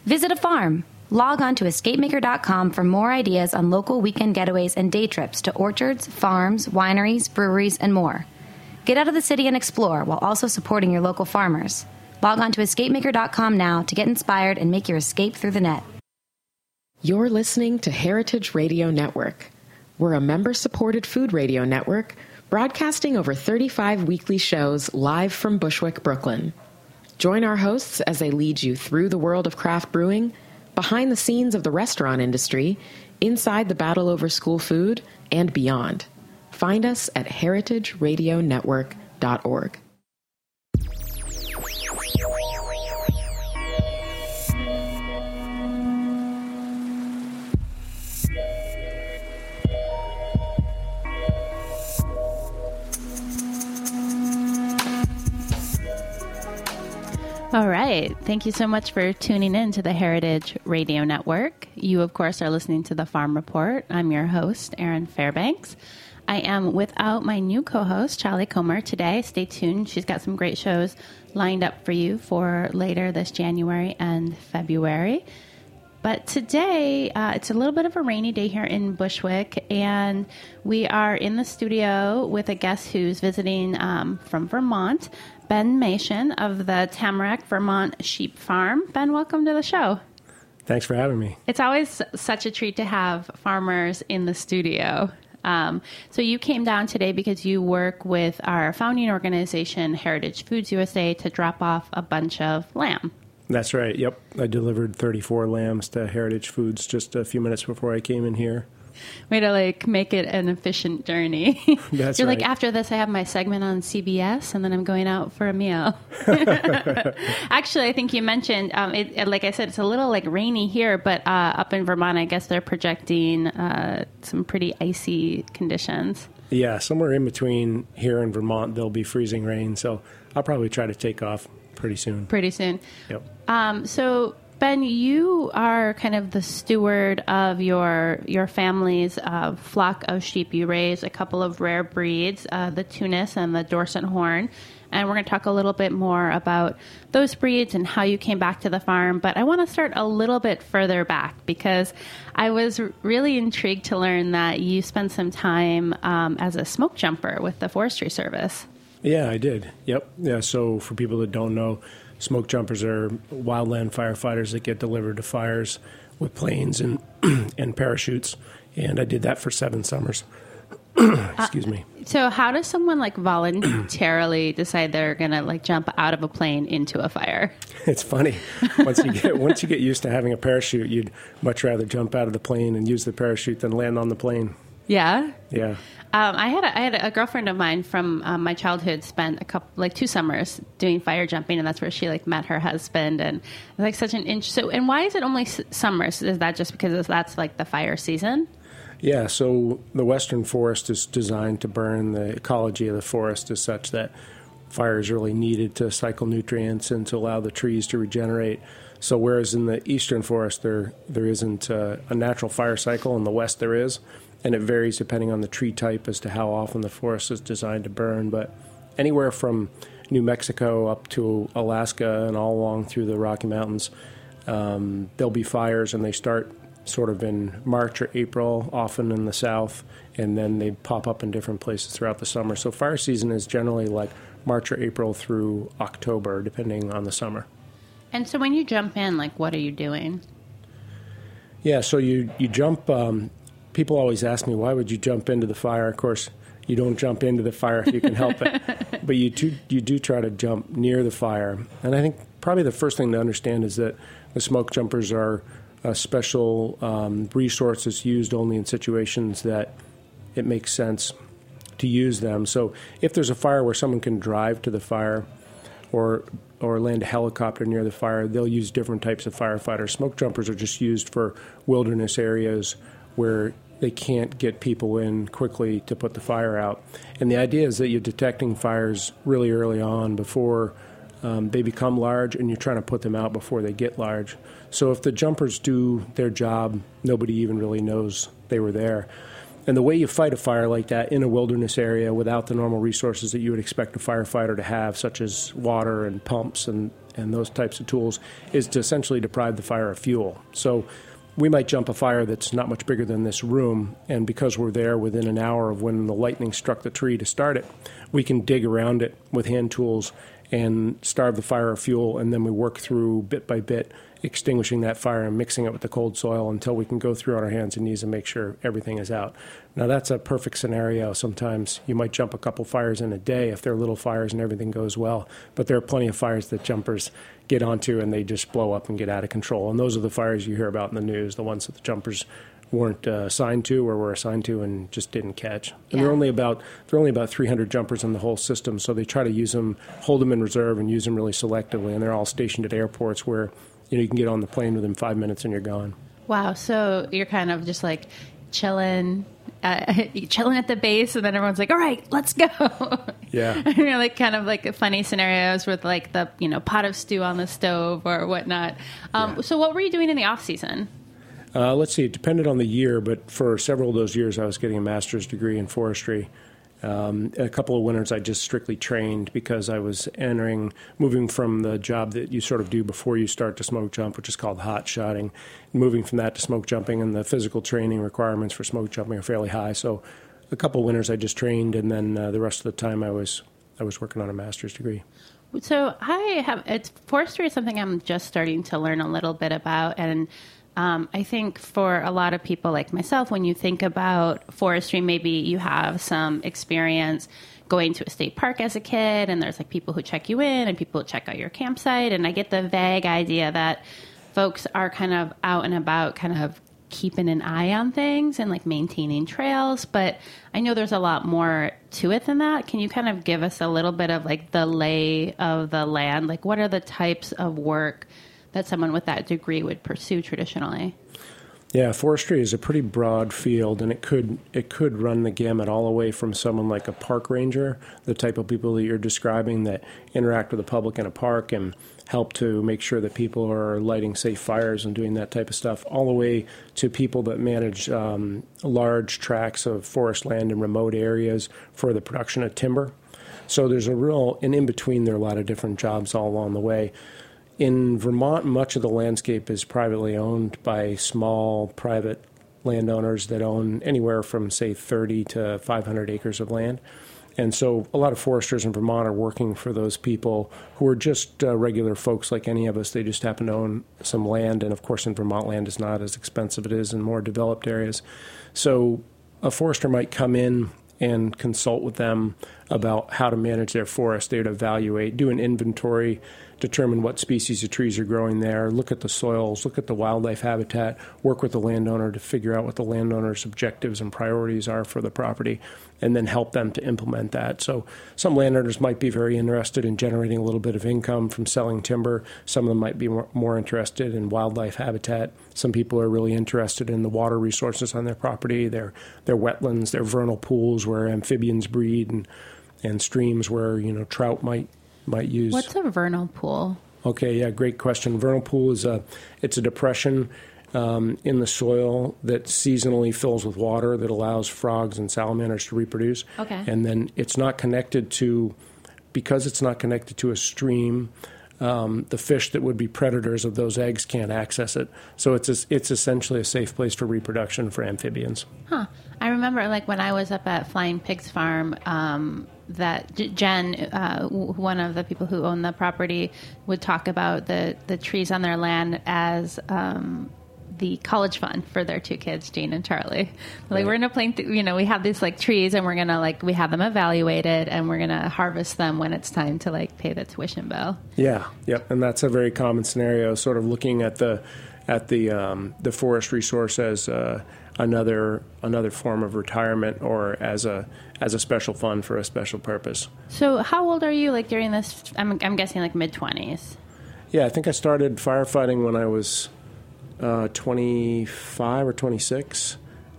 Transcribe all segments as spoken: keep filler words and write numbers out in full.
Visit a farm. Log on to escape maker dot com for more ideas on local weekend getaways and day trips to orchards, farms, wineries, breweries, and more. Get out of the city and explore while also supporting your local farmers. Log on to escape maker dot com now to get inspired and make your escape through the net. You're listening to Heritage Radio Network. We're a member-supported food radio network broadcasting over thirty-five weekly shows live from Bushwick, Brooklyn. Join our hosts as they lead you through the world of craft brewing, behind the scenes of the restaurant industry, inside the battle over school food, and beyond. Find us at heritage radio network dot org. All right. Thank you so much for tuning in to the Heritage Radio Network. You, of course, are listening to The Farm Report. I'm your host, Erin Fairbanks. I am without my new co-host, Charlie Comer, today. Stay tuned. She's got some great shows lined up for you for later this January and February. But today, uh, it's a little bit of a rainy day here in Bushwick, and we are in the studio with a guest who's visiting um, from Vermont, Ben Mason of the Tamarack, Vermont Sheep Farm. Ben, welcome to the show. Thanks for having me. It's always such a treat to have farmers in the studio. Um, so you came down today because you work with our founding organization, Heritage Foods U S A, to drop off a bunch of lamb. That's right. Yep. I delivered thirty-four lambs to Heritage Foods just a few minutes before I came in here. Way to like make it an efficient journey. That's You're right. Like, after this, I have my segment on C B S, and then I'm going out for a meal. Actually, I think you mentioned, um, it, like I said, it's a little like rainy here, but uh, up in Vermont, I guess they're projecting uh, some pretty icy conditions. Yeah, somewhere in between here and Vermont, there'll be freezing rain. So I'll probably try to take off pretty soon. Pretty soon. Yep. Um, so, Ben, you are kind of the steward of your your family's uh, flock of sheep. You raise a couple of rare breeds, uh, the Tunis and the Dorset Horn. And we're going to talk a little bit more about those breeds and how you came back to the farm. But I want to start a little bit further back because I was really intrigued to learn that you spent some time um, as a smoke jumper with the Forestry Service. Yeah, I did. Yep. Yeah. So for people that don't know, smoke jumpers are wildland firefighters that get delivered to fires with planes and and parachutes. And I did that for seven summers. Excuse me. Uh, so how does someone like voluntarily decide they're going to like jump out of a plane into a fire? It's funny. Once you get once you get used to having a parachute, you'd much rather jump out of the plane and use the parachute than land on the plane. Yeah. Yeah. Um, I had a, I had a girlfriend of mine from um, my childhood spent a couple like two summers doing fire jumping, and that's where she like met her husband, and it's like such an interest. So, and why is it only s- summers? Is that just because that's like the fire season? Yeah. So the western forest is designed to burn. The ecology of the forest is such that fire is really needed to cycle nutrients and to allow the trees to regenerate. So whereas in the eastern forest there there isn't a, a natural fire cycle, in the west there is. And it varies depending on the tree type as to how often the forest is designed to burn. But anywhere from New Mexico up to Alaska and all along through the Rocky Mountains, um, there'll be fires, and they start sort of in March or April, often in the south, and then they pop up in different places throughout the summer. So fire season is generally like March or April through October, depending on the summer. And so when you jump in, like, what are you doing? Yeah, so you, you jump... Um, People always ask me, why would you jump into the fire? Of course, you don't jump into the fire if you can help it. But you do, you do try to jump near the fire. And I think probably the first thing to understand is that the smoke jumpers are a special um, resource that's used only in situations that it makes sense to use them. So if there's a fire where someone can drive to the fire or or land a helicopter near the fire, they'll use different types of firefighters. Smoke jumpers are just used for wilderness areas where they can't get people in quickly to put the fire out. And the idea is that you're detecting fires really early on before um, they become large, and you're trying to put them out before they get large. So if the jumpers do their job, nobody even really knows they were there. And the way you fight a fire like that in a wilderness area without the normal resources that you would expect a firefighter to have, such as water and pumps and, and those types of tools, is to essentially deprive the fire of fuel. So we might jump a fire that's not much bigger than this room, and because we're there within an hour of when the lightning struck the tree to start it, we can dig around it with hand tools and starve the fire of fuel, and then we work through bit by bit extinguishing that fire and mixing it with the cold soil until we can go through on our hands and knees and make sure everything is out. Now, that's a perfect scenario. Sometimes you might jump a couple fires in a day if they're little fires and everything goes well, but there are plenty of fires that jumpers get onto and they just blow up and get out of control. And those are the fires you hear about in the news, the ones that the jumpers weren't uh, assigned to or were assigned to and just didn't catch. And Yeah. there are only about there are only about three hundred jumpers in the whole system, so they try to use them, hold them in reserve, and use them really selectively. And they're all stationed at airports where you know you can get on the plane within five minutes and you're gone. Wow. So you're kind of just like chilling, uh, chilling at the base, and then everyone's like, "All right, let's go." Yeah. you know, like kind of like funny scenarios with like the you know pot of stew on the stove or whatnot. Um, Yeah. So what were you doing in the off season? Uh, let's see, it depended on the year, but for several of those years I was getting a master's degree in forestry. Um, a couple of winters I just strictly trained because I was entering, moving from the job that you sort of do before you start to smoke jump, which is called hot shotting, moving from that to smoke jumping, and the physical training requirements for smoke jumping are fairly high. So a couple of winters I just trained, and then uh, the rest of the time I was I was working on a master's degree. So I have it's forestry is something I'm just starting to learn a little bit about, and um, I think for a lot of people like myself, when you think about forestry, maybe you have some experience going to a state park as a kid, and there's like people who check you in and people who check out your campsite, and I get the vague idea that folks are kind of out and about, kind of keeping an eye on things and like maintaining trails, but I know there's a lot more to it than that. Can you kind of give us a little bit of like the lay of the land? Like what are the types of work that someone with that degree would pursue traditionally? Yeah, forestry is a pretty broad field, and it could it could run the gamut all the way from someone like a park ranger, the type of people that you're describing that interact with the public in a park and help to make sure that people are lighting safe fires and doing that type of stuff, all the way to people that manage um, large tracts of forest land in remote areas for the production of timber. So there's a real, and in between there are a lot of different jobs all along the way. In Vermont, much of the landscape is privately owned by small private landowners that own anywhere from, say, thirty to five hundred acres of land. And so a lot of foresters in Vermont are working for those people who are just uh, regular folks like any of us. They just happen to own some land. And, of course, in Vermont, land is not as expensive as it is in more developed areas. So a forester might come in and consult with them about how to manage their forest. They would evaluate, do an inventory, determine what species of trees are growing there, look at the soils, look at the wildlife habitat, work with the landowner to figure out what the landowner's objectives and priorities are for the property, and then help them to implement that. So some landowners might be very interested in generating a little bit of income from selling timber. Some of them might be more, more interested in wildlife habitat. Some people are really interested in the water resources on their property, their their wetlands, their vernal pools where amphibians breed, and and streams where, you know, trout might might use. What's a vernal pool? Okay, yeah, great question. Vernal pool is a it's a depression um, in the soil that seasonally fills with water that allows frogs and salamanders to reproduce. Okay. And then it's not connected to, because it's not connected to a stream, um, the fish that would be predators of those eggs can't access it. So it's a, it's essentially a safe place for reproduction for amphibians. Huh. I remember, like, when I was up at Flying Pigs Farm, um, that J- Jen, uh, w- one of the people who own the property, would talk about the, the trees on their land as um, the college fund for their two kids, Jane and Charlie. Like, Right. we're going to plant, th- you know, we have these, like, trees, and we're going to, like, we have them evaluated, and we're going to harvest them when it's time to, like, pay the tuition bill. Yeah, yep, and that's a very common scenario. Sort of looking at the at the um, the forest resource as uh, another another form of retirement, or as a as a special fund for a special purpose. So how old are you, like, during this? I'm, I'm guessing, like, mid-twenties. Yeah, I think I started firefighting when I was uh, twenty-five or twenty-six,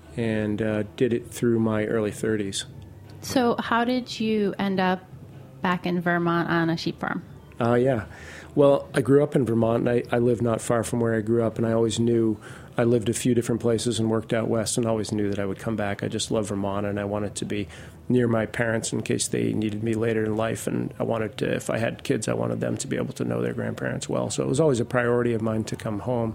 and uh, did it through my early thirties. So how did you end up back in Vermont on a sheep farm? Uh, yeah. Well, I grew up in Vermont, and I, I live not far from where I grew up, and I always knew I lived a few different places and worked out west, and always knew that I would come back. I just love Vermont, and I wanted to be near my parents in case they needed me later in life, and I wanted to, if I had kids, I wanted them to be able to know their grandparents well. So it was always a priority of mine to come home.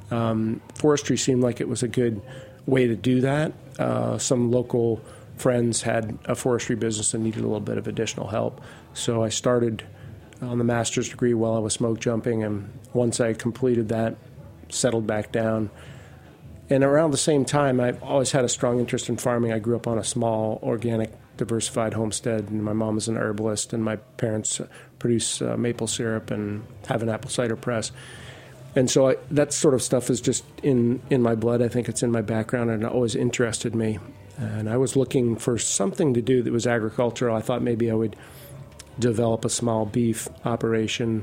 Um, forestry seemed like it was a good way to do that. Uh, some local friends had a forestry business and needed a little bit of additional help, so I started on the master's degree while I was smoke jumping, and once I completed that, settled back down. And around the same time, I've always had a strong interest in farming. I grew up on a small, organic, diversified homestead, and my mom is an herbalist, and my parents produce uh, maple syrup and have an apple cider press. And so I, that sort of stuff is just in, in my blood. I think it's in my background, and it always interested me. And I was looking for something to do that was agricultural. I thought maybe I would develop a small beef operation,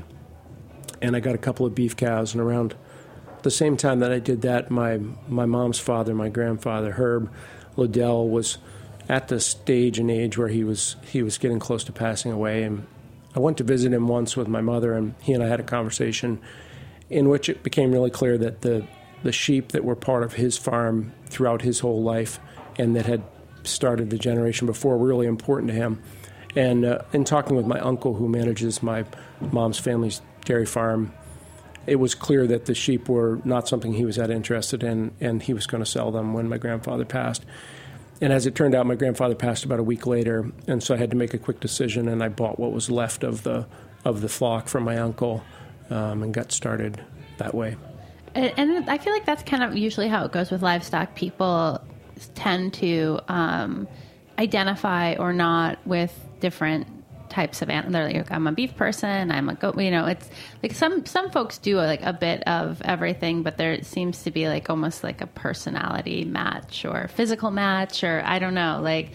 and I got a couple of beef cows. And around the same time that I did that, my my mom's father, my grandfather Herb Liddell, was at the stage and age where he was he was getting close to passing away. And I went to visit him once with my mother, and he and I had a conversation in which it became really clear that the the sheep that were part of his farm throughout his whole life and that had started the generation before were really important to him. And uh, in talking with my uncle, who manages my mom's family's dairy farm, it was clear that the sheep were not something he was that interested in, and he was going to sell them when my grandfather passed. And as it turned out, my grandfather passed about a week later, and so I had to make a quick decision, and I bought what was left of the of the flock from my uncle um, and got started that way. And, and I feel like that's kind of usually how it goes with livestock. People tend to um, identify or not with different types of animals. They're like, I'm a beef person, I'm a goat, you know, it's like some, some folks do like a bit of everything, but there seems to be like almost like a personality match or physical match, or I don't know, like,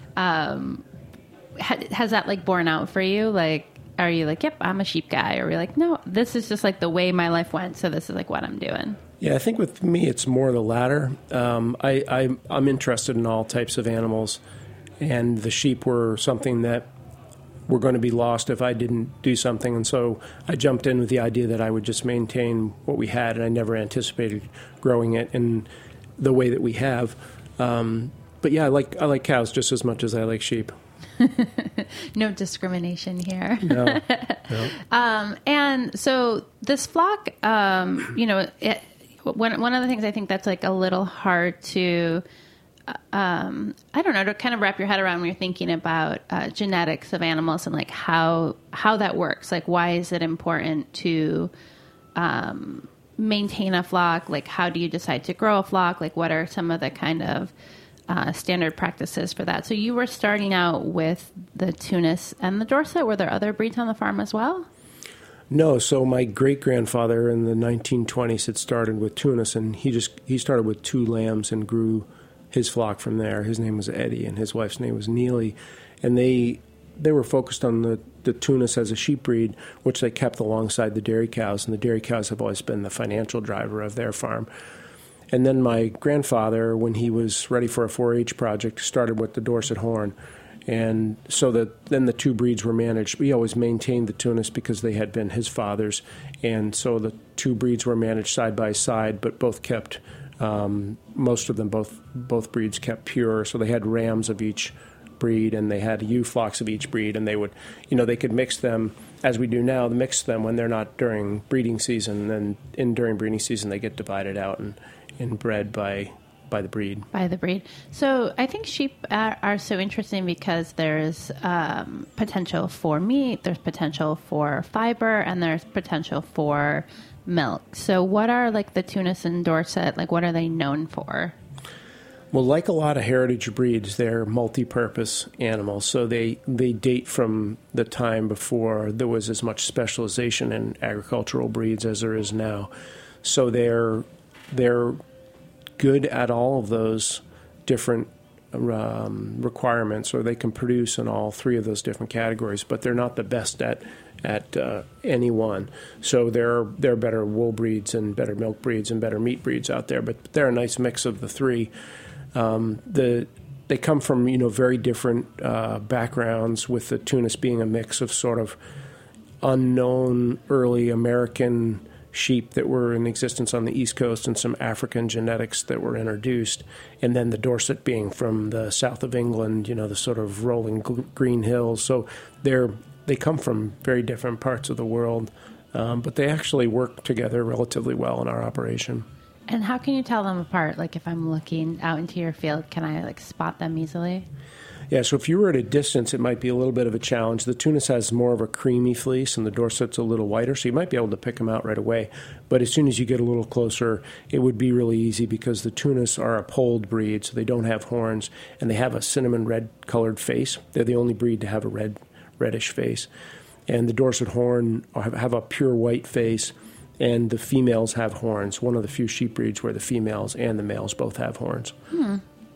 um, ha- has that like borne out for you? Like, are you like, yep, I'm a sheep guy? Or are you like, no, this is just like the way my life went, so this is like what I'm doing? Yeah, I think with me, it's more the latter. Um, I, I, I'm interested in all types of animals, and the sheep were something that were going to be lost if I didn't do something. And so I jumped in with the idea that I would just maintain what we had, and I never anticipated growing it in the way that we have. Um, but yeah, I like I like cows just as much as I like sheep. No discrimination here. No. no. Um, and so this flock, um, you know, it, one one of the things I think that's like a little hard to Um, I don't know, to kind of wrap your head around when you're thinking about uh, genetics of animals and like how how that works. Like, why is it important to um, maintain a flock? Like, how do you decide to grow a flock? Like, what are some of the kind of uh, standard practices for that? So you were starting out with the Tunis and the Dorset. Were there other breeds on the farm as well? No, so my great-grandfather in the nineteen twenties had started with Tunis, and he just he started with two lambs and grew his flock from there. His name was Eddie, and his wife's name was Neely, and they they were focused on the, the Tunis as a sheep breed, which they kept alongside the dairy cows, and the dairy cows have always been the financial driver of their farm. And then my grandfather, when he was ready for a four H project, started with the Dorset Horn, and so that then the two breeds were managed. We always maintained the Tunis because they had been his father's, and so the two breeds were managed side by side, but both kept Um, most of them, both both breeds kept pure, so they had rams of each breed, and they had ewe flocks of each breed, and they would, you know, they could mix them as we do now, mix them when they're not during breeding season. Then in during breeding season, they get divided out and, and bred by by the breed. By the breed. So I think sheep are, are so interesting because there's um, potential for meat, there's potential for fiber, and there's potential for milk. So what are like the Tunis and Dorset, like what are they known for? Well, like a lot of heritage breeds, they're multi-purpose animals. So they, they date from the time before there was as much specialization in agricultural breeds as there is now. So they're they're good at all of those different um, requirements, or they can produce in all three of those different categories, but they're not the best at at uh, any one. So there are, there are better wool breeds and better milk breeds and better meat breeds out there, but they're a nice mix of the three. Um, the they come from, you know, very different uh, backgrounds, with the Tunis being a mix of sort of unknown early American sheep that were in existence on the East Coast and some African genetics that were introduced, and then the Dorset being from the south of England, you know, the sort of rolling g- green hills. So they're they come from very different parts of the world, um, but they actually work together relatively well in our operation. And how can you tell them apart? Like if I'm looking out into your field, can I like spot them easily? Yeah, so if you were at a distance, it might be a little bit of a challenge. The Tunis has more of a creamy fleece, and the Dorset's a little whiter, so you might be able to pick them out right away. But as soon as you get a little closer, it would be really easy because the Tunis are a polled breed, so they don't have horns, and they have a cinnamon red-colored face. They're the only breed to have a red, reddish face. And the Dorset horn have, have a pure white face, and the females have horns. One of the few sheep breeds where the females and the males both have horns. Hmm.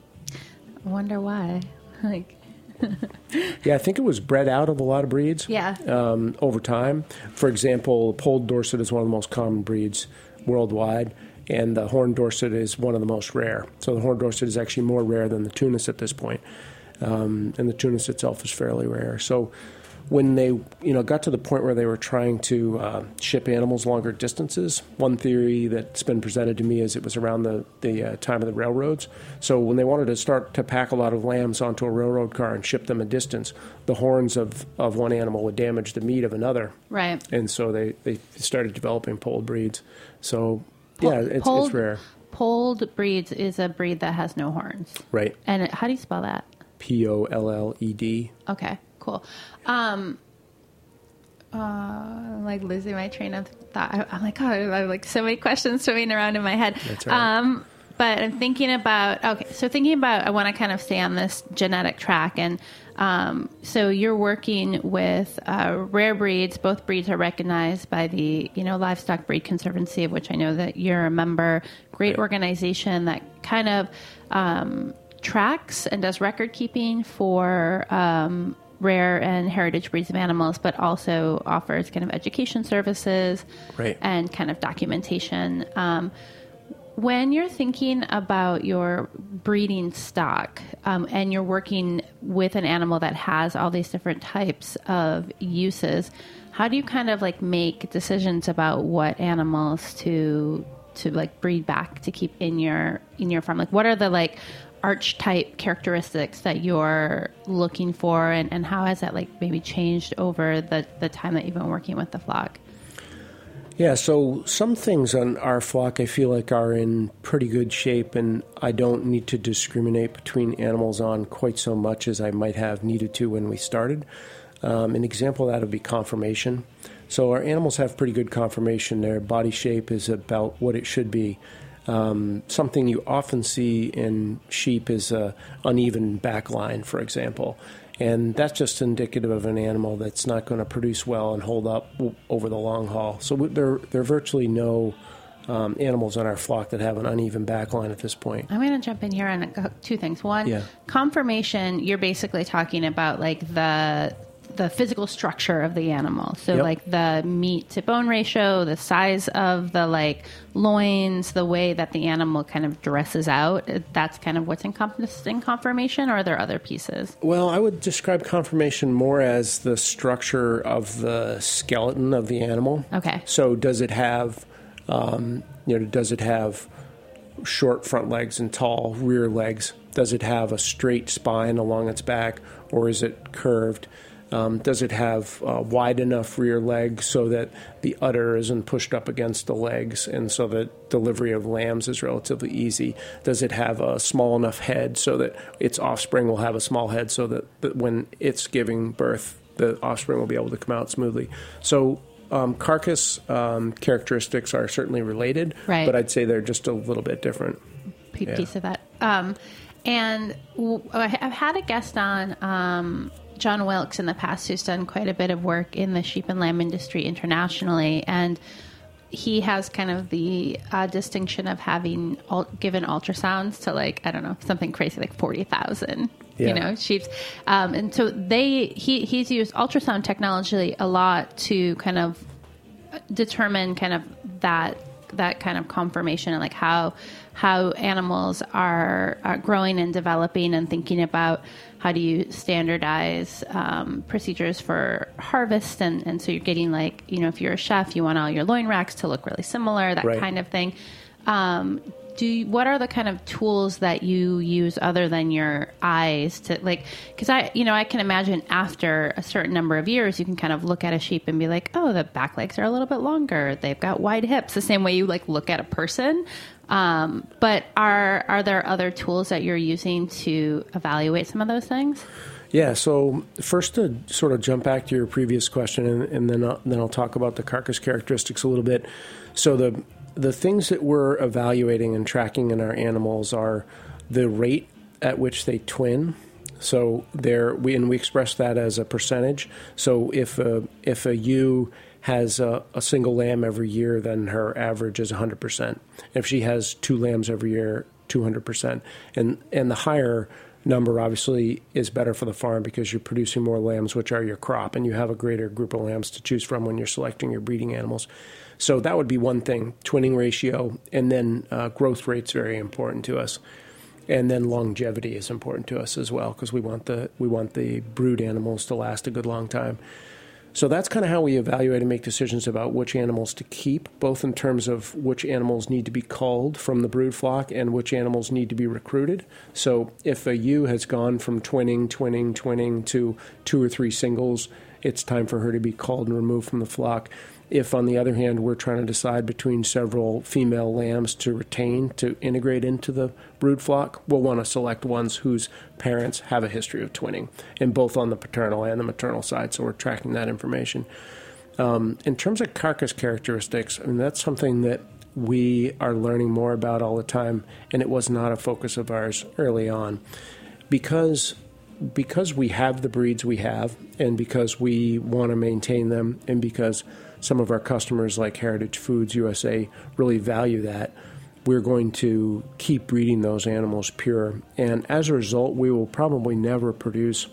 I wonder why. Like, yeah, I think it was bred out of a lot of breeds. Yeah. Um, over time, for example, polled Dorset is one of the most common breeds worldwide, and the horned Dorset is one of the most rare. So the horned Dorset is actually more rare than the Tunis at this point, um, and the Tunis itself is fairly rare. So when they, you know, got to the point where they were trying to uh, ship animals longer distances, one theory that's been presented to me is it was around the, the uh, time of the railroads. So when they wanted to start to pack a lot of lambs onto a railroad car and ship them a distance, the horns of, of one animal would damage the meat of another. right. And so they, they started developing polled breeds. So, Po- yeah, it's, polled, it's rare. Polled breeds is a breed that has no horns. Right. And it, how do you spell that? P O L L E D. Okay, cool. Um, uh, I'm like losing my train of thought. I, I'm like, oh, I have like so many questions swimming around in my head. That's right. Um, but I'm thinking about, okay, so thinking about, I want to kind of stay on this genetic track. And um, so you're working with uh, rare breeds. Both breeds are recognized by the, you know, Livestock Breed Conservancy, of which I know that you're a member. Great Right. organization that kind of um, tracks and does record keeping for um, rare and heritage breeds of animals, but also offers kind of education services Right. and kind of documentation. Um, when you're thinking about your breeding stock um, and you're working with an animal that has all these different types of uses, how do you kind of like make decisions about what animals to to like breed back to keep in your in your farm? Like what are the like archetype characteristics that you're looking for, and, and how has that like maybe changed over the, the time that you've been working with the flock? Yeah, so some things on our flock I feel like are in pretty good shape, and I don't need to discriminate between animals on quite so much as I might have needed to when we started. Um, an example of that would be conformation. So our animals have pretty good conformation. Their body shape is about what it should be. Um, something you often see in sheep is a uneven back line, for example. And that's just indicative of an animal that's not going to produce well and hold up w- over the long haul. So there, there are virtually no um, animals on our flock that have an uneven back line at this point. I'm going to jump in here on a- two things. One, Yeah. conformation, you're basically talking about like the the physical structure of the animal. So Yep. like the meat to bone ratio, the size of the like loins, the way that the animal kind of dresses out. That's kind of what's encompassed in conformation, or are there other pieces? Well, I would describe conformation more as the structure of the skeleton of the animal. Okay. So does it have, um, you know, does it have short front legs and tall rear legs? Does it have a straight spine along its back, or is it curved? Um, does it have uh, wide enough rear legs so that the udder isn't pushed up against the legs, and so that delivery of lambs is relatively easy? Does it have a small enough head so that its offspring will have a small head, so that, that when it's giving birth, the offspring will be able to come out smoothly? So um, carcass um, characteristics are certainly related, Right. but I'd say they're just a little bit different. P- Yeah. piece of that. Um, and w- I've had a guest on, um, John Wilkes, in the past, who's done quite a bit of work in the sheep and lamb industry internationally, and he has kind of the uh, distinction of having ul- given ultrasounds to like, I don't know, something crazy like forty thousand, Yeah. you know, sheep. Um, and so they, he, he's used ultrasound technology a lot to kind of determine kind of that that kind of confirmation and like how how animals are, are growing and developing, and thinking about how do you standardize um, procedures for harvest, and, and so you're getting like, you know, if you're a chef, you want all your loin racks to look really similar, that right. kind of thing. Um, do you, what are the kind of tools that you use other than your eyes to like, because I, you know, I can imagine after a certain number of years, you can kind of look at a sheep and be like, oh, the back legs are a little bit longer. They've got wide hips, the same way you like look at a person. Um, but are, are there other tools that you're using to evaluate some of those things? Yeah. So first to sort of jump back to your previous question, and, and then, I'll, then I'll talk about the carcass characteristics a little bit. So the, The things that we're evaluating and tracking in our animals are the rate at which they twin. So there, we and we express that as a percentage. So if a, if a ewe has a, a single lamb every year, then her average is one hundred percent. If she has two lambs every year, two hundred percent. And and the higher number obviously is better for the farm because you're producing more lambs, which are your crop, and you have a greater group of lambs to choose from when you're selecting your breeding animals. So that would be one thing, twinning ratio, and then uh, growth rate's very important to us, and then longevity is important to us as well because we want the we want the brood animals to last a good long time. So that's kind of how we evaluate and make decisions about which animals to keep, both in terms of which animals need to be culled from the brood flock and which animals need to be recruited. So if a ewe has gone from twinning, twinning, twinning to two or three singles, it's time for her to be culled and removed from the flock. If, on the other hand, we're trying to decide between several female lambs to retain, to integrate into the brood flock, we'll want to select ones whose parents have a history of twinning, and both on the paternal and the maternal side, so we're tracking that information. Um, in terms of carcass characteristics, I mean, that's something that we are learning more about all the time, and it was not a focus of ours early on. Because because we have the breeds we have, and because we want to maintain them, and because some of our customers like Heritage Foods U S A really value that, we're going to keep breeding those animals pure. And as a result, we will probably never produce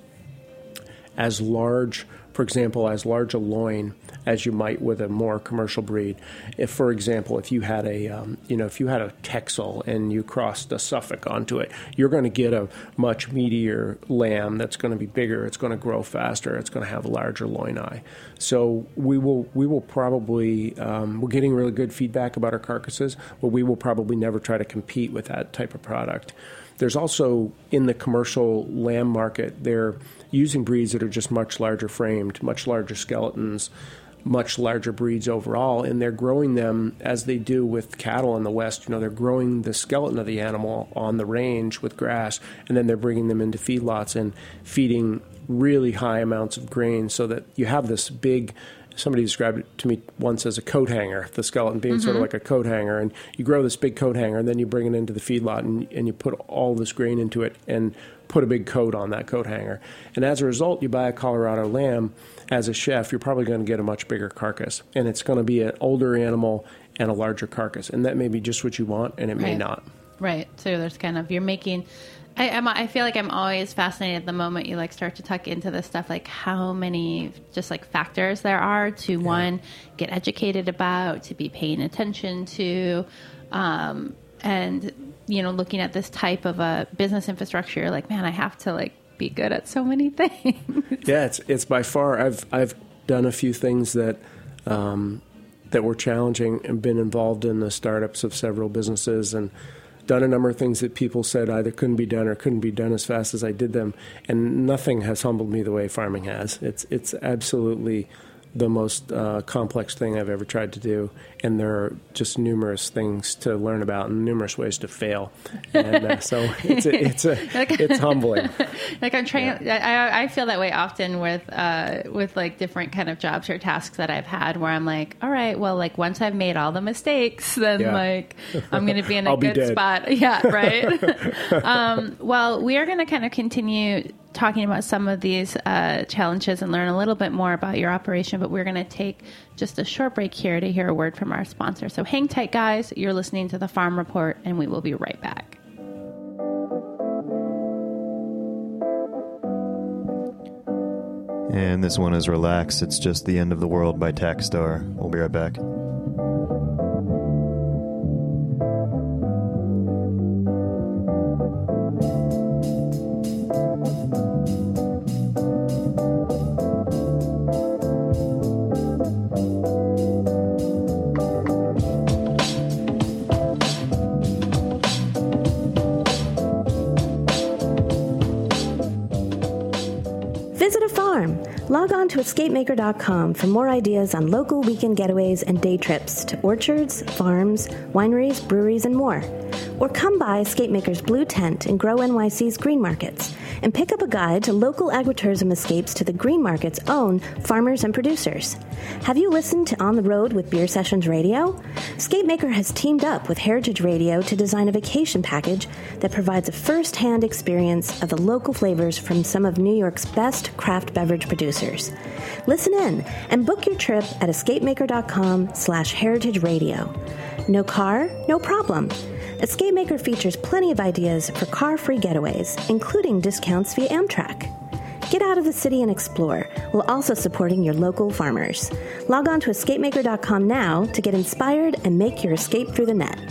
as large, for example, as large a loin as you might with a more commercial breed. If, for example, if you had a, um, you know, if you had a Texel and you crossed a Suffolk onto it, you're going to get a much meatier lamb that's going to be bigger. It's going to grow faster. It's going to have a larger loin eye. So we will, we will probably, um, we're getting really good feedback about our carcasses, but we will probably never try to compete with that type of product. There's also, in the commercial lamb market, they're using breeds that are just much larger framed, much larger skeletons, much larger breeds overall, and they're growing them as they do with cattle in the West. You know, they're growing the skeleton of the animal on the range with grass, and then they're bringing them into feedlots and feeding really high amounts of grain so that you have this big, somebody described it to me once as a coat hanger, the skeleton being mm-hmm. sort of like a coat hanger, and you grow this big coat hanger, and then you bring it into the feedlot, and, and you put all this grain into it and put a big coat on that coat hanger. And as a result, you buy a Colorado lamb, as a chef, you're probably going to get a much bigger carcass, and it's going to be an older animal and a larger carcass, and that may be just what you want, and it right. may not. Right. So there's kind of, you're making... I, I'm, I feel like I'm always fascinated the moment you like start to tuck into this stuff, like how many just like factors there are to yeah. one, get educated about, to be paying attention to, um, and, you know, looking at this type of a business infrastructure, you're like, man, I have to like be good at so many things. Yeah, it's it's by far, I've I've done a few things that um, that were challenging and been involved in the startups of several businesses and done a number of things that people said either couldn't be done or couldn't be done as fast as I did them, and nothing has humbled me the way farming has. It's it's absolutely the most uh, complex thing I've ever tried to do, and there are just numerous things to learn about and numerous ways to fail, and uh, so it's a, it's a, it's humbling. Like I'm trying, yeah. I I feel that way often with uh, with like different kind of jobs or tasks that I've had, where I'm like, all right, well, like once I've made all the mistakes, then yeah. like I'm going to be in a good spot. Yeah, right. um, well, we are going to kind of continue talking about some of these uh, challenges and learn a little bit more about your operation, but we're going to take just a short break here to hear a word from our sponsor. So hang tight, guys. You're listening to the Farm Report, and we will be right back. And this one is Relax. It's Just the End of the World by Tackstar. We'll be right back. farm? Log on to escape maker dot com for more ideas on local weekend getaways and day trips to orchards, farms, wineries, breweries, and more. Or come by Escape Maker's Blue Tent and Grow N Y C's Green Markets and pick up a guide to local agritourism escapes to the Green Market's own farmers and producers. Have you listened to On the Road with Beer Sessions Radio? Escape Maker has teamed up with Heritage Radio to design a vacation package that provides a first-hand experience of the local flavors from some of New York's best craft beverage producers. Listen in and book your trip at escape maker dot com slash heritage radio. No car? No problem. Escape Maker features plenty of ideas for car-free getaways, including discounts via Amtrak. Get out of the city and explore, while also supporting your local farmers. Log on to escape maker dot com now to get inspired and make your escape through the net.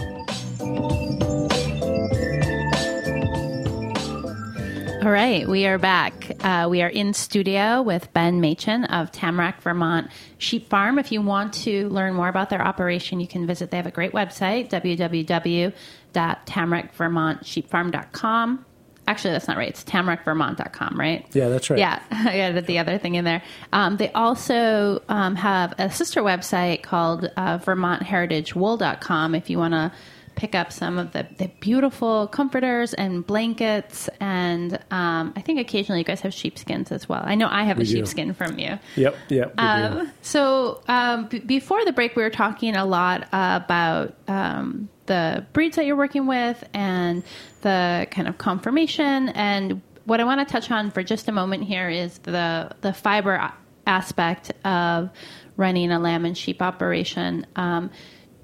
All right, we are back. Uh, we are in studio with Ben Machen of Tamarack, Vermont Sheep Farm. If you want to learn more about their operation, you can visit. They have a great website, w w w dot tamarack vermont sheep farm dot com. Actually, that's not right. It's tamarack vermont dot com, right? Yeah, that's right. Yeah, I added the other thing in there. Um, they also um, have a sister website called uh, vermont heritage wool dot com if you want to pick up some of the, the beautiful comforters and blankets. And um, I think occasionally you guys have sheepskins as well. I know I have We a do. sheepskin from you. Yep, yep. we Um, do. so um, b- before the break, we were talking a lot uh, about um, the breeds that you're working with and the kind of conformation. And what I want to touch on for just a moment here is the the fiber a- aspect of running a lamb and sheep operation. Um,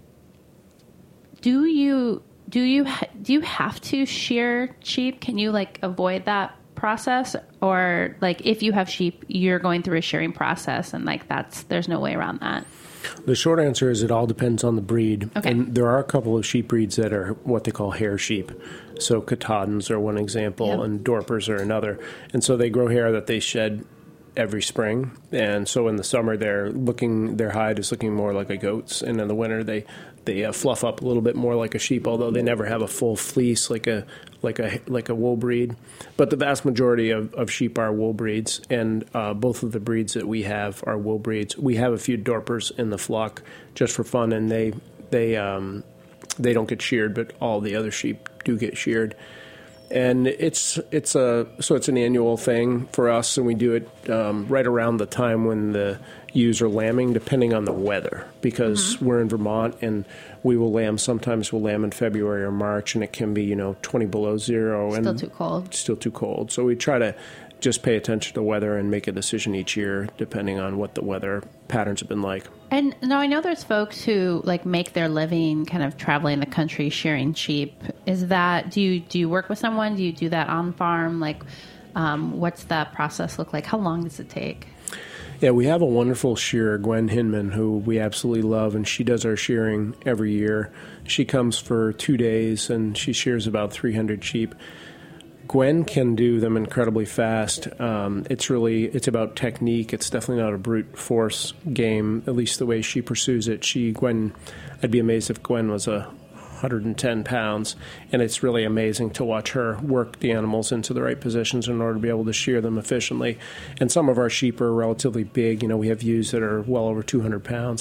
do you do you ha- do you have to shear sheep? Can you like avoid that process, or like if you have sheep, you're going through a shearing process, and like that's there's no way around that? The short answer is it all depends on the breed. Okay. And there are a couple of sheep breeds that are what they call hair sheep. So Katahdins are one example, Yep. and Dorpers are another. And so they grow hair that they shed every spring. And so in the summer, they're looking, their hide is looking more like a goat's. And in the winter, they they uh, fluff up a little bit more like a sheep, although they never have a full fleece like a like a like a wool breed. But the vast majority of, of sheep are wool breeds, and uh, both of the breeds that we have are wool breeds. We have a few Dorpers in the flock just for fun, and they they um, they don't get sheared, but all the other sheep do get sheared. And it's it's a so it's an annual thing for us, and we do it um, right around the time when the ewes are lambing, depending on the weather, because mm-hmm. we're in Vermont and we will lamb. Sometimes we'll lamb in February or March, and it can be you know twenty below zero, Still and too cold. Still too cold. So we try to just pay attention to the weather and make a decision each year, depending on what the weather patterns have been like. And now I know there's folks who like make their living kind of traveling the country shearing sheep. Is that do you do you work with someone? Do you do that on farm? Like, um, what's that process look like? How long does it take? Yeah, we have a wonderful shearer, Gwen Hinman, who we absolutely love, and she does our shearing every year. She comes for two days, and she shears about three hundred sheep. Gwen can do them incredibly fast. Um, it's really, it's about technique. It's definitely not a brute force game, at least the way she pursues it. She, Gwen, I'd be amazed if Gwen was a one hundred ten pounds, and it's really amazing to watch her work the animals into the right positions in order to be able to shear them efficiently. And some of our sheep are relatively big. You know, we have ewes that are well over two hundred pounds.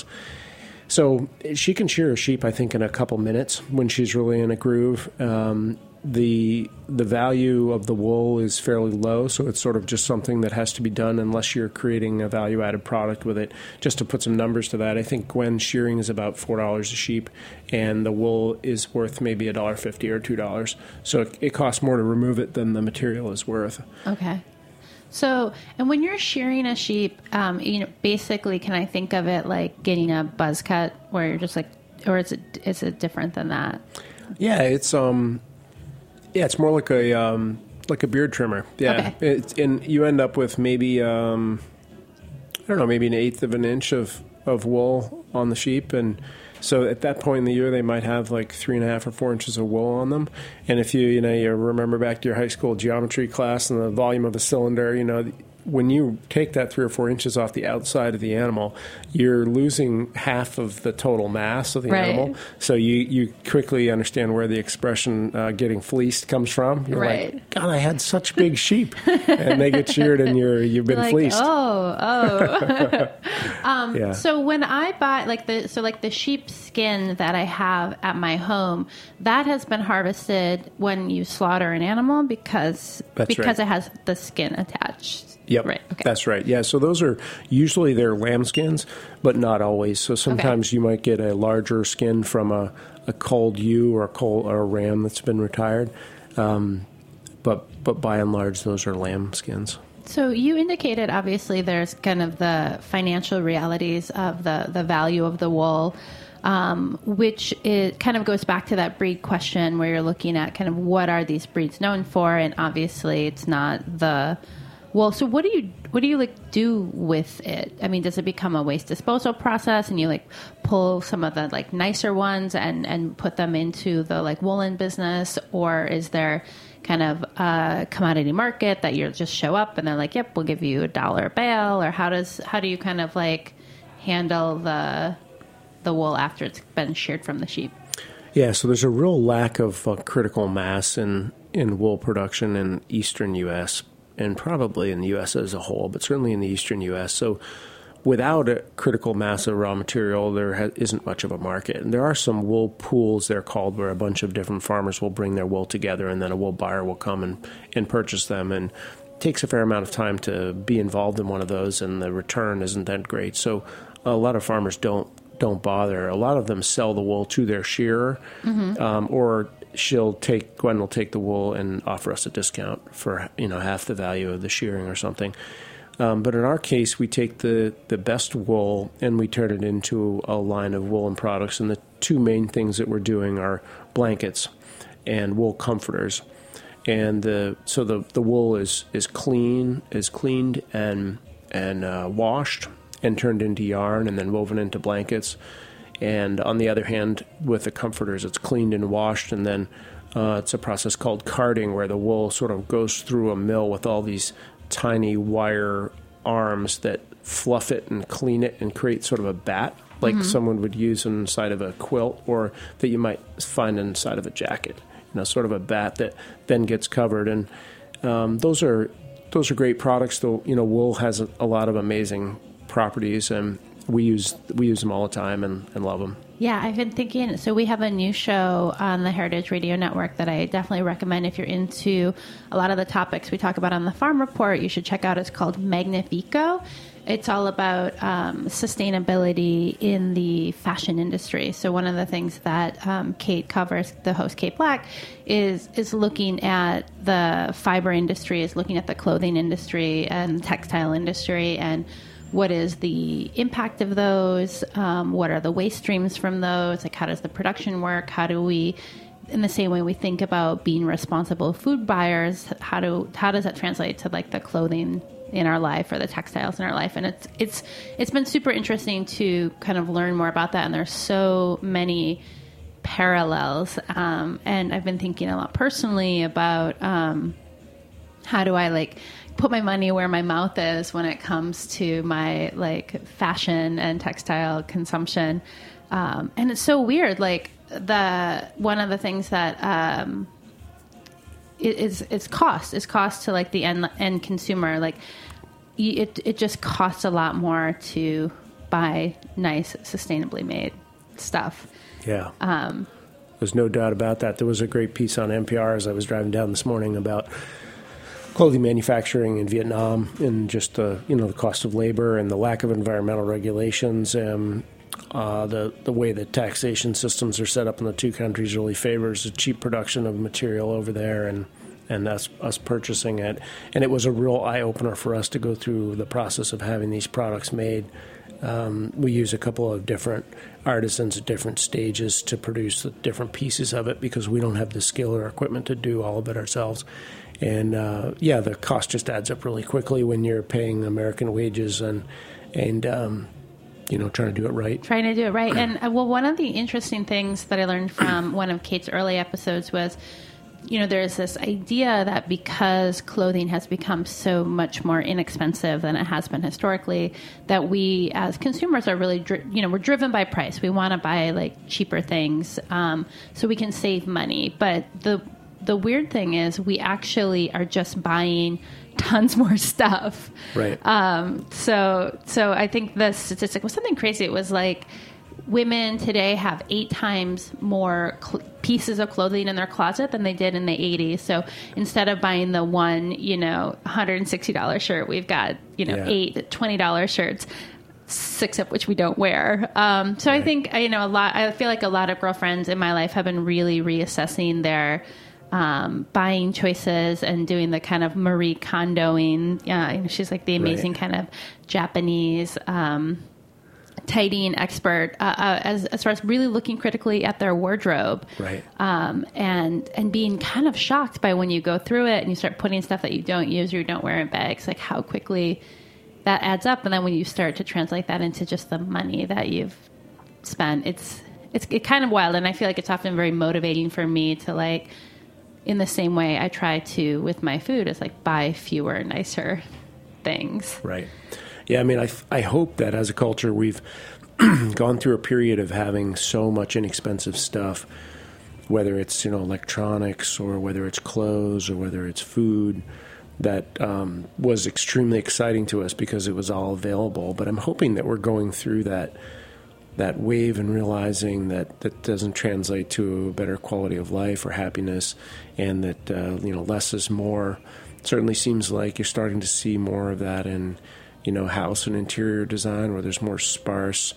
So she can shear a sheep, I think, in a couple minutes when she's really in a groove. Um, the the value of the wool is fairly low, so it's sort of just something that has to be done unless you're creating a value-added product with it. Just to put some numbers to that, I think Gwen's shearing is about four dollars a sheep, and the wool is worth maybe one dollar fifty or two dollars. So it, it costs more to remove it than the material is worth. Okay. So, and when you're shearing a sheep, um, you know, basically, can I think of it like getting a buzz cut, where you're just like, or is it is it different than that? Yeah, it's um, yeah, it's more like a um, like a beard trimmer. Yeah, Okay. it's, and you end up with maybe um, I don't know, maybe an eighth of an inch of, of wool on the sheep, and so at that point in the year, they might have like three and a half or four inches of wool on them. And if you, you know, you remember back to your high school geometry class and the volume of a cylinder, you know, when you take that three or four inches off the outside of the animal, you're losing half of the total mass of the right. animal. So you, you quickly understand where the expression uh, getting fleeced comes from. You're right. like, God, I had such big sheep. And they get sheared and you're, you've been like, fleeced. Oh, oh. um, yeah. So when I buy, like the, so like the sheep skin that I have at my home, that has been harvested when you slaughter an animal because, That's because right. it has the skin attached. Yep, right. Okay. That's right. Yeah, so those are usually they're lamb skins, but not always. So sometimes okay. you might get a larger skin from a, a culled ewe or a cull or a ram that's been retired, um, but but by and large those are lamb skins. So you indicated obviously there's kind of the financial realities of the the value of the wool. Um, which it kind of goes back to that breed question where you're looking at kind of what are these breeds known for, and obviously it's not the wool. So what do you what do you like do with it? I mean, does it become a waste disposal process, and you like pull some of the like nicer ones and and put them into the like woolen business, or is there kind of a commodity market that you just show up and they're like, yep, we'll give you a dollar a bale, or how does how do you kind of like handle the the wool after it's been sheared from the sheep? Yeah, so there's a real lack of uh, critical mass in, in wool production in eastern U S and probably in the U S as a whole, but certainly in the eastern U S. So without a critical mass of raw material, there ha- isn't much of a market. And there are some wool pools, they're called, where a bunch of different farmers will bring their wool together, and then a wool buyer will come and, and purchase them. And it takes a fair amount of time to be involved in one of those, and the return isn't that great. So a lot of farmers don't don't bother. A lot of them sell the wool to their shearer, mm-hmm. um, or she'll take Gwen will take the wool and offer us a discount for you know half the value of the shearing or something. Um, but in our case, we take the, the best wool and we turn it into a line of woolen products. And the two main things that we're doing are blankets and wool comforters. And the so the, the wool is is clean is cleaned and and uh, washed and turned into yarn and then woven into blankets. And on the other hand, with the comforters, it's cleaned and washed, and then uh, it's a process called carding, where the wool sort of goes through a mill with all these tiny wire arms that fluff it and clean it and create sort of a bat, like mm-hmm. someone would use inside of a quilt, or that you might find inside of a jacket. You know, sort of a bat that then gets covered. And um, those are those are great products. Though, you know, wool has a, a lot of amazing properties, and we use we use them all the time and, and love them. Yeah, I've been thinking, so we have a new show on the Heritage Radio Network that I definitely recommend if you're into a lot of the topics we talk about on the Farm Report. You should check out. It's called Magnifico. It's all about um, sustainability in the fashion industry. So one of the things that um, Kate covers, the host Kate Black, is is looking at the fiber industry, is looking at the clothing industry and textile industry, and what is the impact of those? Um, what are the waste streams from those? Like, how does the production work? How do we, in the same way we think about being responsible food buyers, how do how does that translate to like the clothing in our life or the textiles in our life? And it's it's it's been super interesting to kind of learn more about that. And there's so many parallels. Um, and I've been thinking a lot personally about um, how do I like put my money where my mouth is when it comes to my like fashion and textile consumption. Um, and it's so weird. Like the, one of the things that, um, is, is cost is cost to like the end, end consumer. Like it, it just costs a lot more to buy nice, sustainably made stuff. Yeah. Um, There's no doubt about that. There was a great piece on N P R as I was driving down this morning about clothing manufacturing in Vietnam, and just the you know the cost of labor and the lack of environmental regulations, and uh, the the way that taxation systems are set up in the two countries really favors the cheap production of material over there, and and that's us purchasing it. And it was a real eye opener for us to go through the process of having these products made. Um, we use a couple of different artisans at different stages to produce the different pieces of it, because we don't have the skill or equipment to do all of it ourselves. And, uh, yeah, the cost just adds up really quickly when you're paying American wages and, and um, you know, trying to do it right. Trying to do it right. And, uh, well, one of the interesting things that I learned from one of Kate's early episodes was you know, there's this idea that because clothing has become so much more inexpensive than it has been historically, that we as consumers are really, dri- you know, we're driven by price. We want to buy like cheaper things um, so we can save money. But the the weird thing is we actually are just buying tons more stuff. Right. Um, so so I think the statistic was something crazy. It was like women today have eight times more cl- pieces of clothing in their closet than they did in the eighties. So instead of buying the one, you know, one hundred sixty dollars shirt, we've got, you know, yeah. eight twenty dollars shirts, six of which we don't wear. Um, so right. I think, you know, a lot, I feel like a lot of girlfriends in my life have been really reassessing their um, buying choices and doing the kind of Marie Kondoing. Yeah, you know, she's like the amazing right. kind of Japanese, um, tidying expert uh, uh, as as far as really looking critically at their wardrobe, right? Um, and and being kind of shocked by when you go through it and you start putting stuff that you don't use or you don't wear in bags, like how quickly that adds up. And then when you start to translate that into just the money that you've spent, it's it's it kind of wild. And I feel like it's often very motivating for me to, like, in the same way I try to with my food, is like buy fewer, nicer things. Right. Yeah, I mean, I, I hope that as a culture we've gone through a period of having so much inexpensive stuff, whether it's, you know, electronics or whether it's clothes or whether it's food, that um, was extremely exciting to us because it was all available. But I'm hoping that we're going through that that wave and realizing that that doesn't translate to a better quality of life or happiness, and that, uh, you know, less is more. It certainly seems like you're starting to see more of that in, you know, house and interior design, where there's more sparse,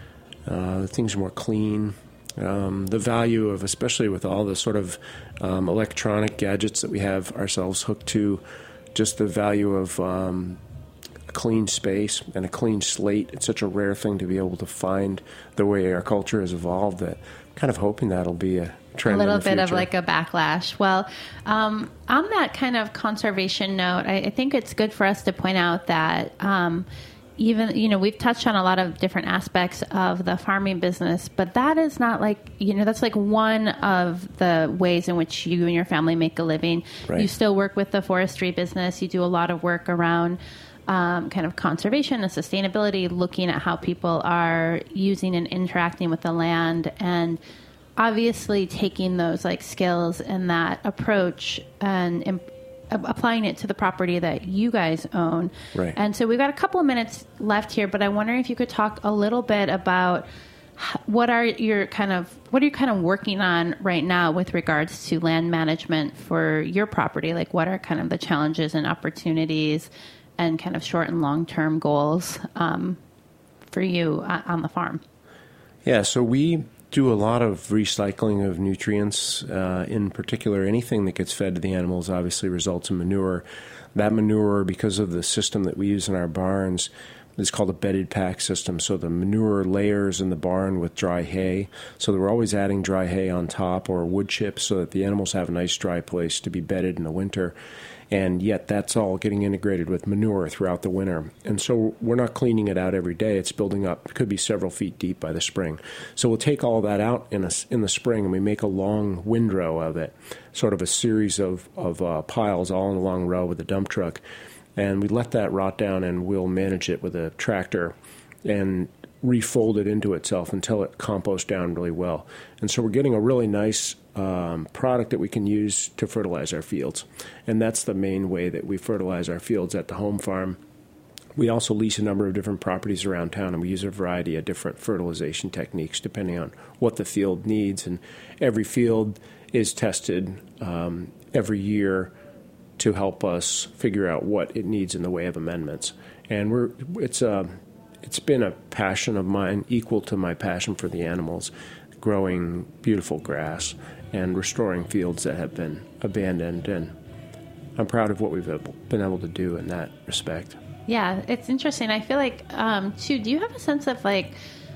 uh, things are more clean. Um, the value of, especially with all the sort of um, electronic gadgets that we have ourselves hooked to, just the value of um, a clean space and a clean slate. It's such a rare thing to be able to find the way our culture has evolved, that I'm kind of hoping that'll be a trend. A little in the bit future. of like a backlash. Well, um, on that kind of conservation note, I, I think it's good for us to point out that um, even, you know, we've touched on a lot of different aspects of the farming business, but that is not like, you know, that's like one of the ways in which you and your family make a living. Right. You still work with the forestry business. You do a lot of work around um, kind of conservation and sustainability, looking at how people are using and interacting with the land, and obviously taking those like skills and that approach and imp- applying it to the property that you guys own. Right. And so we've got a couple of minutes left here, but I wonder if you could talk a little bit about what are your kind of, what are you kind of working on right now with regards to land management for your property? Like, what are kind of the challenges and opportunities and kind of short and long-term goals um, for you on the farm? Yeah, so we do a lot of recycling of nutrients. Uh, in particular, anything that gets fed to the animals obviously results in manure. That manure, because of the system that we use in our barns, is called a bedded pack system. So the manure layers in the barn with dry hay. So that we're always adding dry hay on top, or wood chips, so that the animals have a nice dry place to be bedded in the winter. And yet that's all getting integrated with manure throughout the winter. And so we're not cleaning it out every day. It's building up. It could be several feet deep by the spring. So we'll take all that out in a, in the spring, and we make a long windrow of it, sort of a series of, of uh, piles all in a long row with a dump truck. And we let that rot down, and we'll manage it with a tractor and refold it into itself until it composts down really well. And so we're getting a really nice um, product that we can use to fertilize our fields. And that's the main way that we fertilize our fields at the home farm. We also lease a number of different properties around town, and we use a variety of different fertilization techniques depending on what the field needs. And every field is tested um, every year to help us figure out what it needs in the way of amendments. And we're it's a it's been a passion of mine, equal to my passion for the animals, growing beautiful grass and restoring fields that have been abandoned. And I'm proud of what we've been able to do in that respect. Yeah, it's interesting. I feel like, um, too, do you have a sense of, like,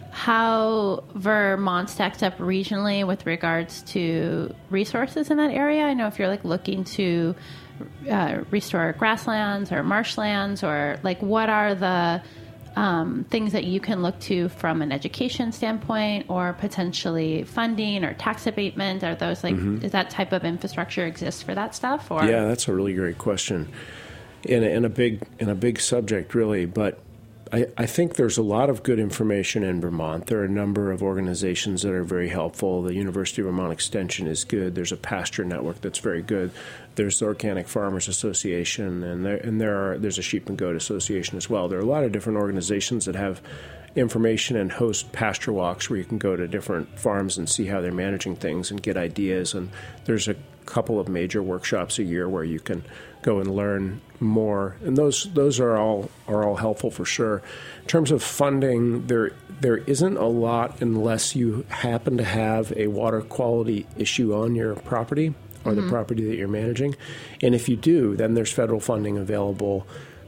how Vermont stacks up regionally with regards to resources in that area? I know if you're, like, looking to uh, restore grasslands or marshlands, or, like, what are the um, things that you can look to from an education standpoint, or potentially funding or tax abatement? Are those like, mm-hmm. Does that type of infrastructure exist for that stuff? Or? Yeah, that's a really great question. In a, in a big in a big subject, really, but I, I think there's a lot of good information in Vermont. There are a number of organizations that are very helpful. The University of Vermont Extension is good. There's a pasture network that's very good. There's the Organic Farmers Association, and there and there are there's a Sheep and Goat Association as well. There are a lot of different organizations that have information and host pasture walks where you can go to different farms and see how they're managing things and get ideas. And there's a couple of major workshops a year where you can go and learn more, and those those are all are all helpful for sure. In terms of funding, there there isn't a lot unless you happen to have a water quality issue on your property or mm-hmm. the property that you're managing, and if you do, then there's federal funding available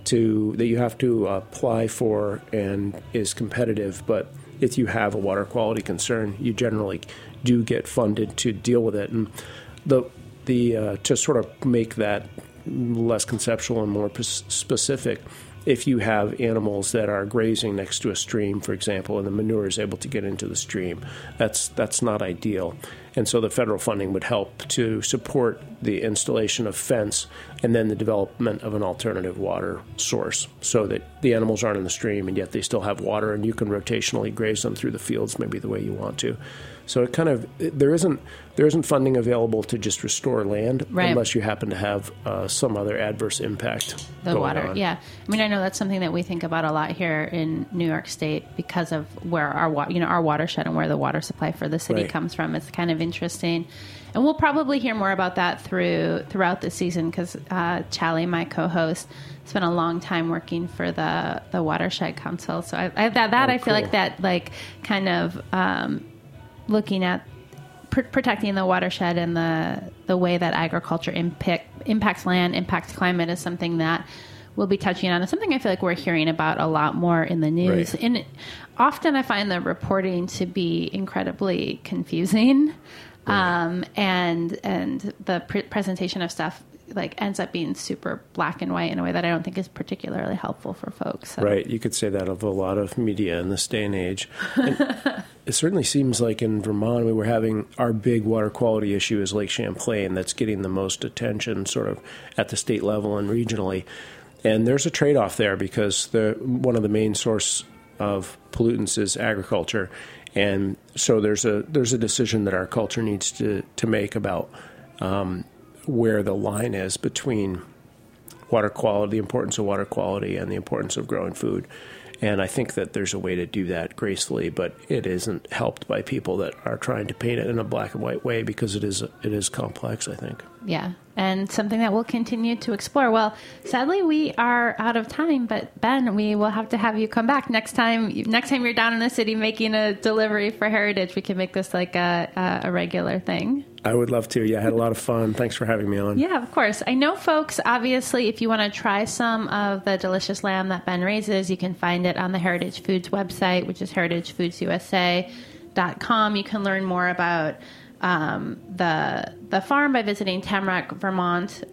to that you have to apply for and is competitive. But if you have a water quality concern, you generally do get funded to deal with it, and the the uh, to sort of make that less conceptual and more p- specific, if you have animals that are grazing next to a stream, for example, and the manure is able to get into the stream, that's that's not ideal. And so the federal funding would help to support the installation of fence and then the development of an alternative water source so that the animals aren't in the stream and yet they still have water and you can rotationally graze them through the fields maybe the way you want to. So it kind of there isn't there isn't funding available to just restore land right. unless you happen to have uh, some other adverse impact. The water, on. yeah. I mean, I know that's something that we think about a lot here in New York State because of where our wa- you know our watershed and where the water supply for the city right. comes from. It's kind of interesting, and we'll probably hear more about that through throughout the season because uh, Chally, my co-host, spent a long time working for the the Watershed Council. So I, I, that that oh, I feel cool. like that like kind of. Um, looking at pr- protecting the watershed and the the way that agriculture impact, impacts land, impacts climate is something that we'll be touching on. It's something I feel like we're hearing about a lot more in the news. Right. And often I find the reporting to be incredibly confusing. Right. Um, and and the pre- presentation of stuff like ends up being super black and white in a way that I don't think is particularly helpful for folks. So. Right. You could say that of a lot of media in this day and age. And it certainly seems like in Vermont, we were having our big water quality issue is Lake Champlain that's getting the most attention sort of at the state level and regionally. And there's a trade-off there because the one of the main source of pollutants is agriculture. And so there's a there's a decision that our culture needs to, to make about um, where the line is between water quality, the importance of water quality, and the importance of growing food. And I think that there's a way to do that gracefully, but it isn't helped by people that are trying to paint it in a black and white way because it is it is complex, I think. Yeah, and something that we'll continue to explore. Well, sadly, we are out of time, but Ben, we will have to have you come back next time. Next time you're down in the city making a delivery for Heritage, we can make this like a, a regular thing. I would love to. Yeah, I had a lot of fun. Thanks for having me on. Yeah, of course. I know, folks, obviously, if you want to try some of the delicious lamb that Ben raises, you can find it on the Heritage Foods website, which is heritage foods u s a dot com. You can learn more about um, the the farm by visiting tamarack vermont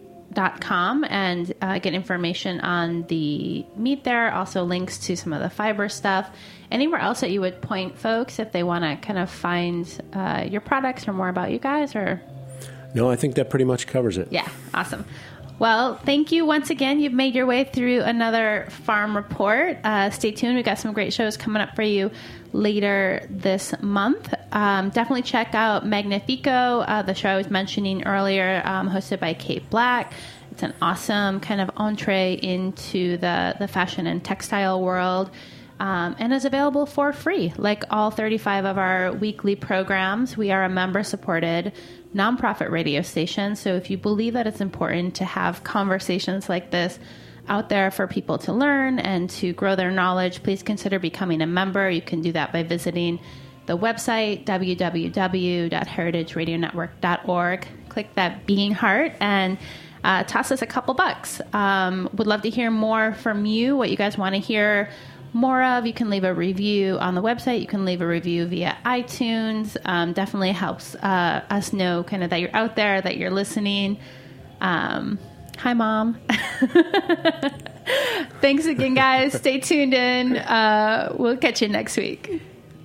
dot com and uh, get information on the meat there. Also links to some of the fiber stuff. Anywhere else that you would point folks if they want to kind of find uh, your products or more about you guys? Or no, I think that pretty much covers it. Yeah, awesome. Well, thank you once again. You've made your way through another farm report. Uh, stay tuned. We've got some great shows coming up for you later this month. Um, definitely check out Magnifico, uh, the show I was mentioning earlier, um, hosted by Kate Black. It's an awesome kind of entree into the, the fashion and textile world. Um, and is available for free. Like all thirty-five of our weekly programs, we are a member-supported nonprofit radio station. So if you believe that it's important to have conversations like this out there for people to learn and to grow their knowledge, please consider becoming a member. You can do that by visiting the website, w w w dot heritage radio network dot org. Click that being heart and uh, toss us a couple bucks. Um, would love to hear more from you, what you guys want to hear more of. You can leave a review on the website. You can leave a review via iTunes. Um, definitely helps uh, us know kind of that you're out there, that you're listening. Um, hi, Mom. Thanks again, guys. Stay tuned in. Uh, we'll catch you next week.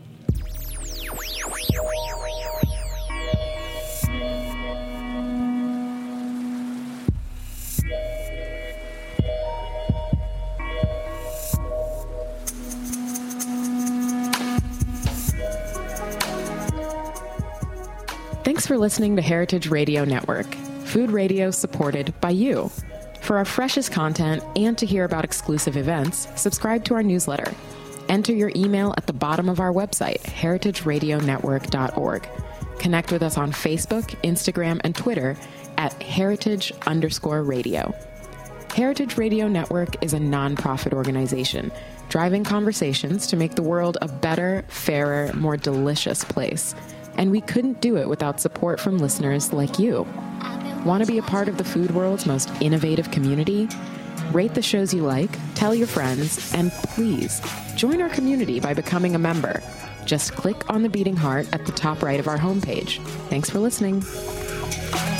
Thanks for listening to Heritage Radio Network, food radio supported by you. For our freshest content and to hear about exclusive events, subscribe to our newsletter. Enter your email at the bottom of our website, heritage radio network dot org. Connect with us on Facebook, Instagram, and Twitter at heritage underscore radio. Heritage Radio Network is a nonprofit organization driving conversations to make the world a better, fairer, more delicious place. And we couldn't do it without support from listeners like you. Want to be a part of the food world's most innovative community? Rate the shows you like, tell your friends, and please join our community by becoming a member. Just click on the beating heart at the top right of our homepage. Thanks for listening.